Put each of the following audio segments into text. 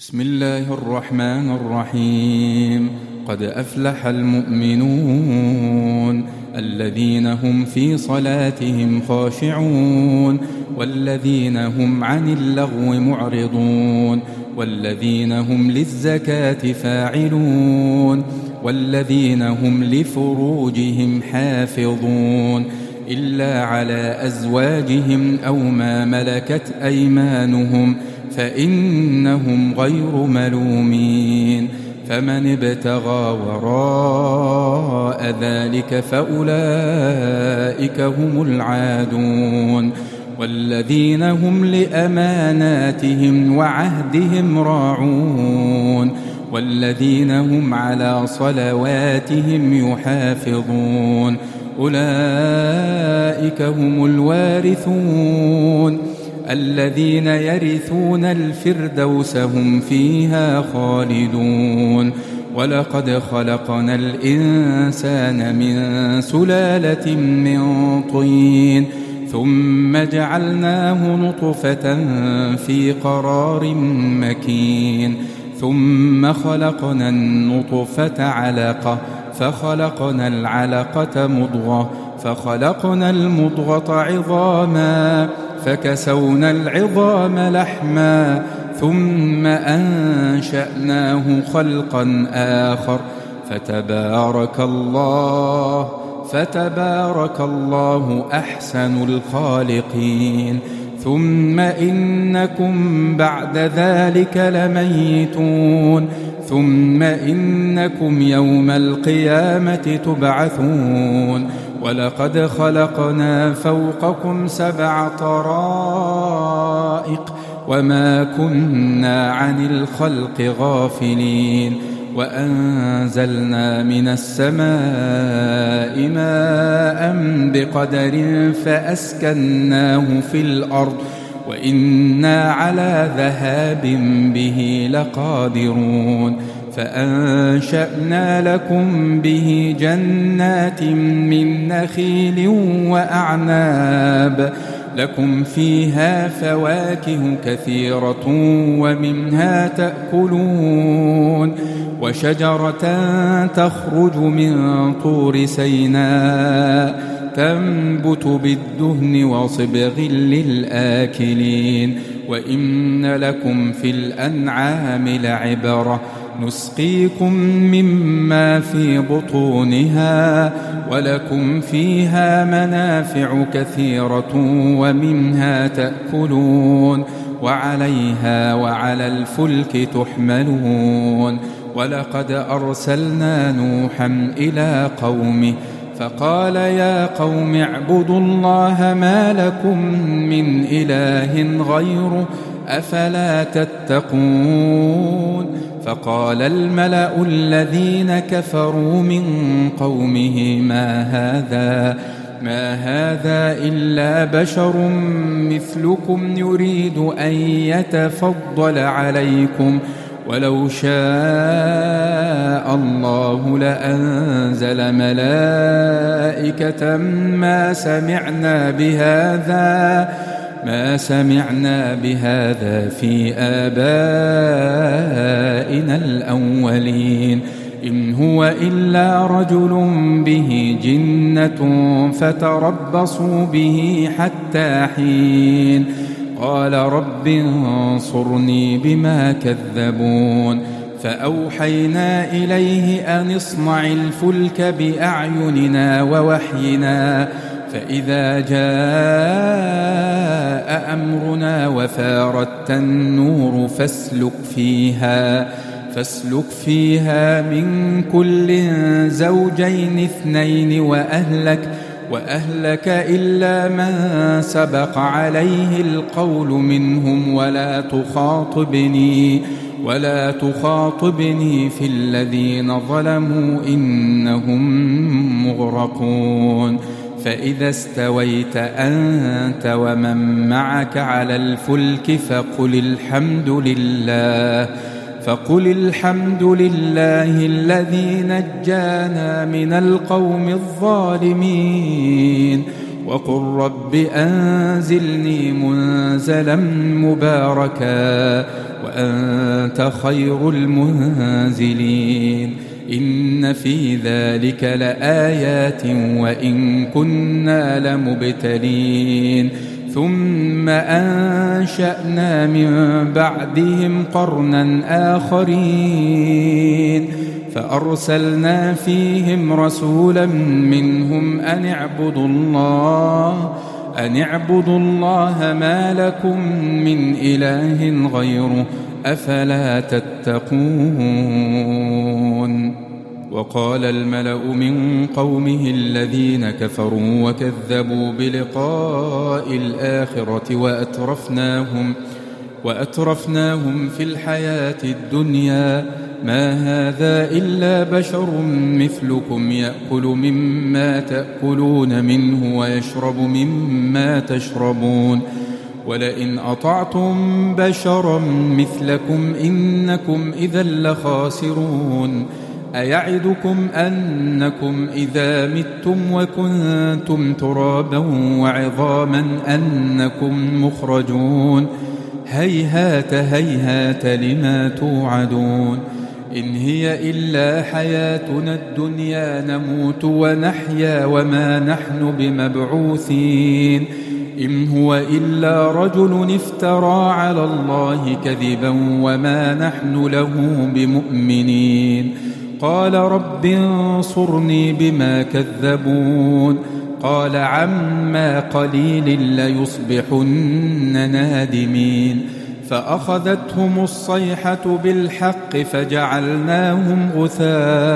بسم الله الرحمن الرحيم. قد أفلح المؤمنون الذين هم في صلاتهم خاشعون والذين هم عن اللغو معرضون والذين هم للزكاة فاعلون والذين هم لفروجهم حافظون إلا على أزواجهم أو ما ملكت أيمانهم فإنهم غير ملومين. فمن ابتغى وراء ذلك فأولئك هم العادون. والذين هم لأماناتهم وعهدهم راعون والذين هم على صلواتهم يحافظون أولئك هم الوارثون الذين يرثون الفردوس هم فيها خالدون. ولقد خلقنا الإنسان من سلالة من طين ثم جعلناه نطفة في قرار مكين ثم خلقنا النطفة علقة فخلقنا العلقة مضغة فخلقنا المضغة عظاما فكسونا العظام لحما ثم أنشأناه خلقا آخر فتبارك الله أحسن الخالقين. ثم إنكم بعد ذلك لميتون ثم إنكم يوم القيامة تبعثون. ولقد خلقنا فوقكم 7 طرائق وما كنا عن الخلق غافلين. وأنزلنا من السماء ماء بقدر فأسكناه في الأرض وإنا على ذهاب به لقادرون. فأنشأنا لكم به جنات من نخيل وأعناب لكم فيها فواكه كثيرة ومنها تأكلون. وشجرة تخرج من طور سيناء تنبت بالدهن وصبغ للآكلين. وإن لكم في الأنعام لعبرة نسقيكم مما في بطونها ولكم فيها منافع كثيرة ومنها تأكلون وعليها وعلى الفلك تحملون. ولقد أرسلنا نوحا إلى قومه فقال يا قوم اعبدوا الله ما لكم من إله غيره أفلا تتقون. فقال الملأ الذين كفروا من قومه ما هذا إلا بشر مثلكم يريد أن يتفضل عليكم ولو شاء الله لأنزل ملائكة ما سمعنا بهذا في آبائنا الأولين. إن هو إلا رجل به جنة فتربصوا به حتى حين. قال رب انصرني بما كذبون. فأوحينا إليه أن اصنع الفلك بأعيننا ووحينا فإذا جاء أمرنا وفارت النور فاسلك فيها من كل زوجين 2 وأهلك إلا من سبق عليه القول منهم ولا تخاطبني في الذين ظلموا إنهم مغرقون. فإذا استويت أنت ومن معك على الفلك فقل الحمد لله الذي نجانا من القوم الظالمين وقل رب أنزلني منزلا مباركا وأنت خير المنزلين. إن في ذلك لآيات وإن كنا لمبتلين. ثم أنشأنا من بعدهم قرنا آخرين فأرسلنا فيهم رسولا منهم أن اعبدوا الله ما لكم من إله غيره أفلا تتقون. وقال الملأ من قومه الذين كفروا وكذبوا بلقاء الآخرة وأترفناهم في الحياة الدنيا ما هذا إلا بشر مثلكم يأكل مما تأكلون منه ويشرب مما تشربون ولئن أطعتم بشرا مثلكم إنكم إذا لخاسرون. أيعدكم أنكم إذا متم وكنتم ترابا وعظاما أنكم مخرجون هيهات هيهات لما توعدون. إن هي إلا حياتنا الدنيا نموت ونحيا وما نحن بمبعوثين. إن هو إلا رجل افترى على الله كذبا وما نحن له بمؤمنين. قال رب انصرني بما كذبون. قال عما قليل ليصبحن نادمين. فأخذتهم الصيحة بالحق فجعلناهم غثاء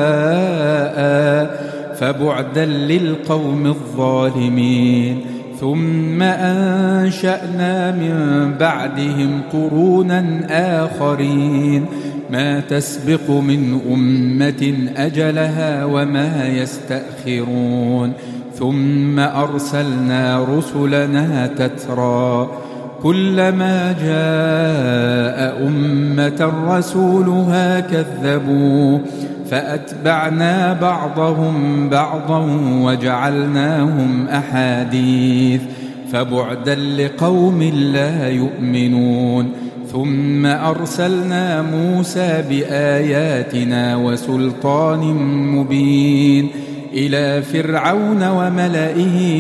فبعدا للقوم الظالمين. ثم أنشأنا من بعدهم قرونا آخرين ما تسبق من أمة أجلها وما يستأخرون. ثم أرسلنا رسلنا تترى كلما جاء أمة رسولها كذبوا فأتبعنا بعضهم بعضا وجعلناهم أحاديث فبعدا لقوم لا يؤمنون. ثم أرسلنا موسى بآياتنا وسلطان مبين إلى فرعون وملئه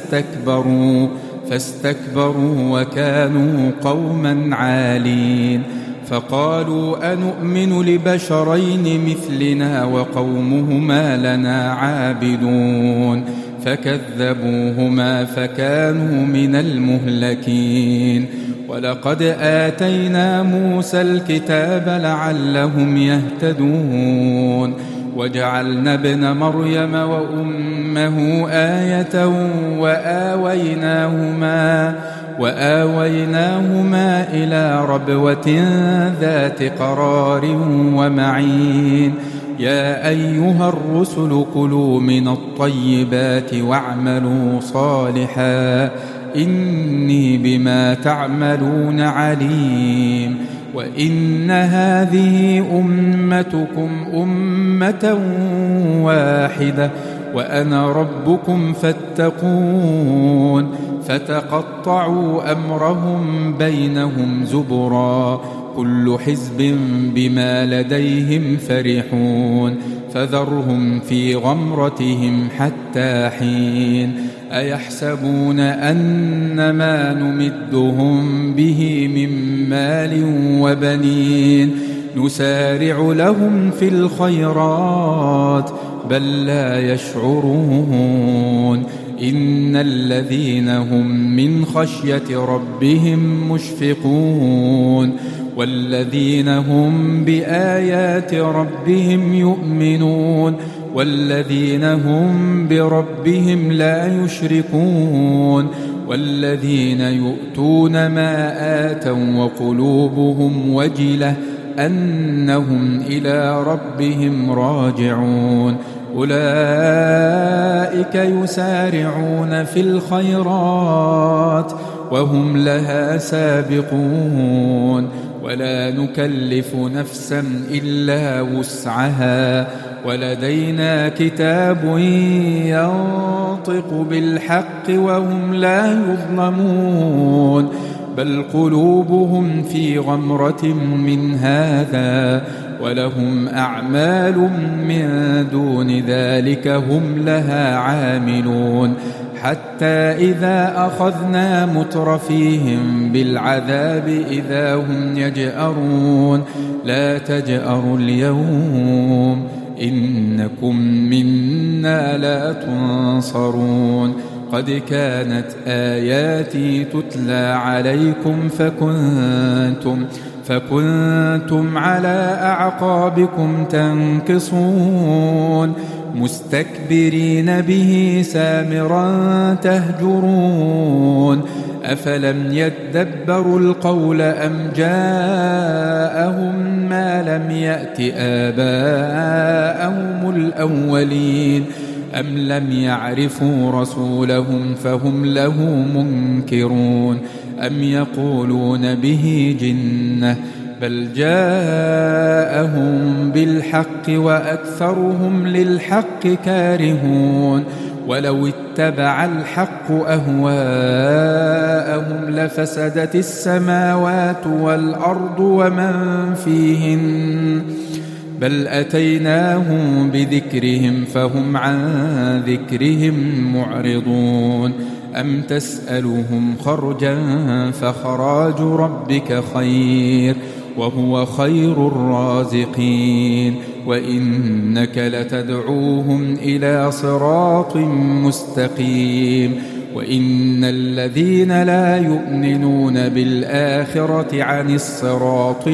فاستكبروا وكانوا قوما عالين. فقالوا أنؤمن لبشرين مثلنا وقومهما لنا عابدون فكذبوهما فكانوا من المهلكين. ولقد آتينا موسى الكتاب لعلهم يهتدون. وجعلنا ابن مريم وأمه آية وآويناهما إلى ربوة ذات قرار ومعين. يا أيها الرسل كلوا من الطيبات واعملوا صالحا إني بما تعملون عليم. وإن هذه أمتكم أمة واحدة وأنا ربكم فاتقون. فتقطعوا أمرهم بينهم زبرا كل حزب بما لديهم فرحون. فذرهم في غمرتهم حتى حين. أيحسبون أن ما نمدهم به من مال وبنين نسارع لهم في الخيرات بل لا يشعرون. إن الذين هم من خشية ربهم مشفقون والذين هم بآيات ربهم يؤمنون والذين هم بربهم لا يشركون والذين يؤتون ما آتوا وقلوبهم وجلة أنهم إلى ربهم راجعون. أولئك يسارعون في الخيرات وهم لها سابقون. ولا نكلف نفسا إلا وسعها ولدينا كتاب ينطق بالحق وهم لا يظلمون. بل قلوبهم في غمرة من هذا ولهم أعمال من دون ذلك هم لها عاملون حتى إذا أخذنا مترفيهم بالعذاب إذا هم يجأرون لا تجأروا اليوم إنكم منا لا تنصرون قد كانت آياتي تتلى عليكم فكنتم على أعقابكم تنكصون مستكبرين به سامرا تهجرون أفلم يدبروا القول أم جاءهم ما لم يأت آباءهم الأولين أم لم يعرفوا رسولهم فهم له منكرون أم يقولون به جنة بل جاءهم بالحق وأكثرهم للحق كارهون ولو اتبع الحق أهواءهم لفسدت السماوات والأرض ومن فيهن بل أتيناهم بذكرهم فهم عن ذكرهم معرضون أم تسألهم خرجا فخراج ربك خير وهو خير الرازقين وإنك لتدعوهم إلى صراط مستقيم وإن الذين لا يؤمنون بالآخرة عن الصراط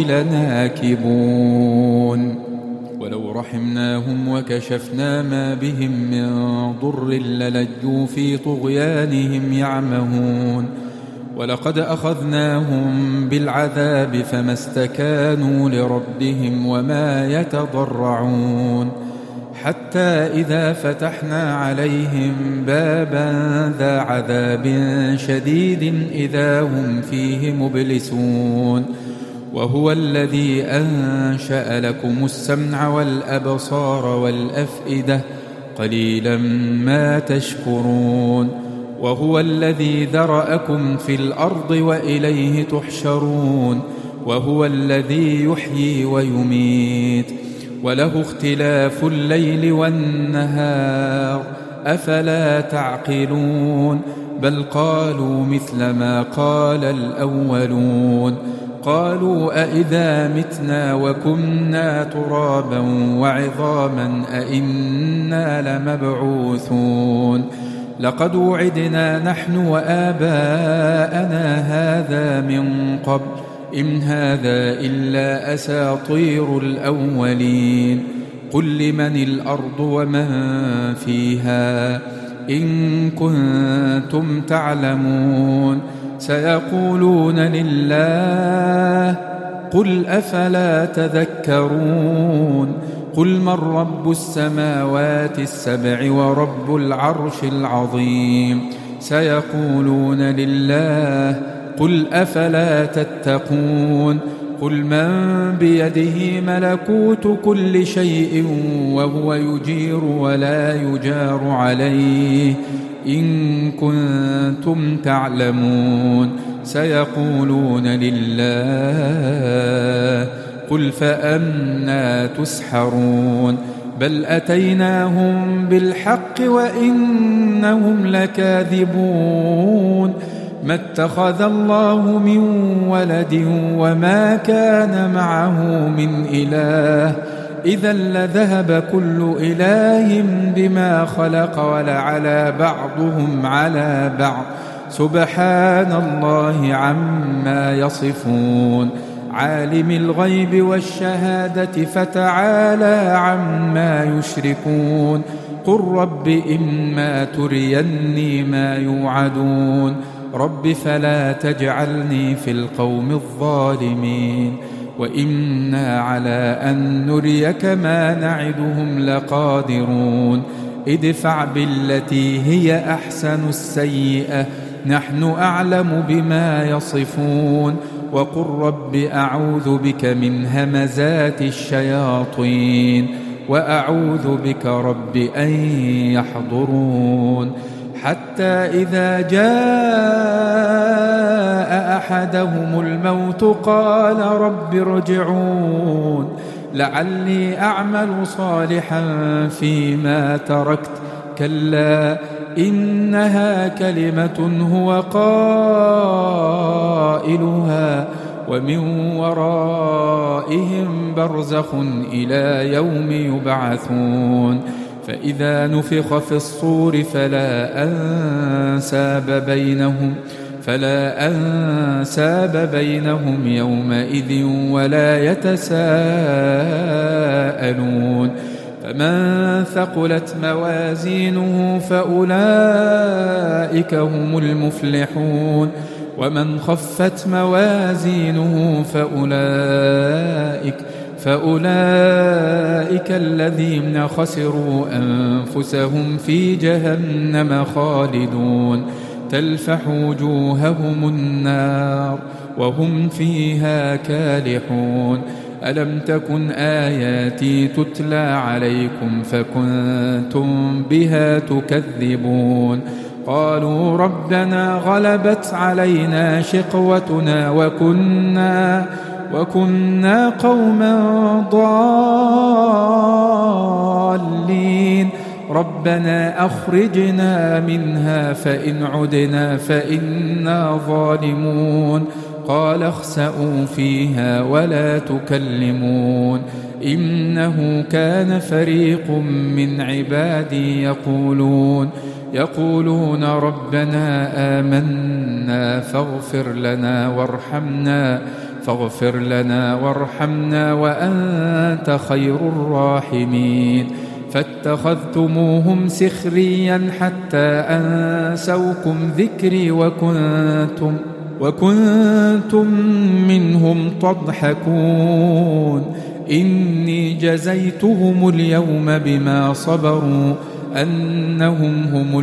لناكبون ولو رحمناهم وكشفنا ما بهم من ضر للجوا في طغيانهم يعمهون ولقد أخذناهم بالعذاب فما استكانوا لربهم وما يتضرعون حتى إذا فتحنا عليهم بابا ذا عذاب شديد إذا هم فيه مبلسون وهو الذي أنشأ لكم السمع والأبصار والأفئدة قليلا ما تشكرون وهو الذي ذرأكم في الأرض وإليه تحشرون وهو الذي يحيي ويميت وله اختلاف الليل والنهار أفلا تعقلون بل قالوا مثل ما قال الأولون قالوا أئذا متنا وكنا ترابا وعظاما أئنا لمبعوثون لقد وعدنا نحن وآباءنا هذا من قبل إن هذا إلا أساطير الأولين قل لمن الأرض ومن فيها إن كنتم تعلمون سيقولون لله قل أفلا تذكرون قل من رب السماوات السبع ورب العرش العظيم سيقولون لله قل أفلا تتقون قل من بيده ملكوت كل شيء وهو يجير ولا يجار عليه إن كنتم تعلمون سيقولون لله قل فأنى تسحرون بل أتيناهم بالحق وإنهم لكاذبون ما اتخذ الله من ولد وما كان معه من إله إذا لذهب كل إله بما خلق ولعلى بعضهم على بعض سبحان الله عما يصفون عالم الغيب والشهادة فتعالى عما يشركون قل رب إما تريني ما يوعدون رب فلا تجعلني في القوم الظالمين وإنا على أن نريك ما نعدهم لقادرون ادفع بالتي هي أحسن السيئة نحن أعلم بما يصفون وقل رب أعوذ بك من همزات الشياطين وأعوذ بك رب أن يحضرون حتى إذا جاء أحدهم الموت قال رب ارجعون لعلي أعمل صالحا فيما تركت كلا إنها كلمة هو قائلها ومن ورائهم برزخ إلى يوم يبعثون فإذا نفخ في الصور فلا أنساب بينهم يومئذ ولا يتساءلون فمن ثقلت موازينه فأولئك هم المفلحون ومن خفت موازينه فأولئك الذين خسروا أنفسهم في جهنم خالدون تلفح وجوههم النار وهم فيها كالحون ألم تكن آياتي تتلى عليكم فكنتم بها تكذبون قالوا ربنا غلبت علينا شقوتنا وكنا قوما ضالين ربنا أخرجنا منها فإن عدنا فإنا ظالمون قال اخسئوا فيها ولا تكلمون إنه كان فريق من عبادي يقولون ربنا آمنا فاغفر لنا وارحمنا وأنت خير الراحمين فاتخذتموهم سخريا حتى أنسوكم ذكري وكنتم منهم تضحكون إني جزيتهم اليوم بما صبروا أنهم هم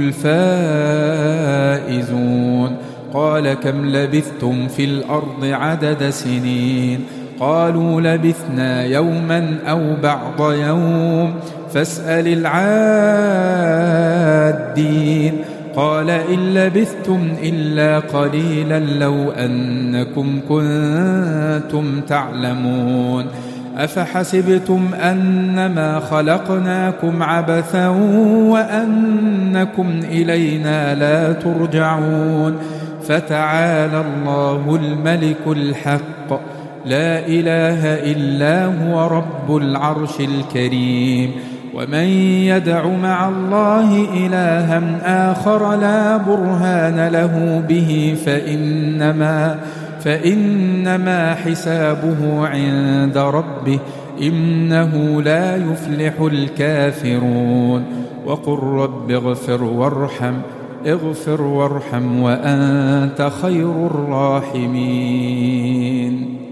الفائزون قال كم لبثتم في الأرض عدد سنين قالوا لبثنا يوما أو بعض يوم فاسأل العادين قال إن لبثتم إلا قليلا لو أنكم كنتم تعلمون أفحسبتم أنما خلقناكم عبثا وأنكم إلينا لا ترجعون فتعالى الله الملك الحق لا إله إلا هو رب العرش الكريم ومن يدع مع الله إلها آخر لا برهان له به فإنما حسابه عند ربه إنه لا يفلح الكافرون وقل رب اغفر وارحم وأنت خير الراحمين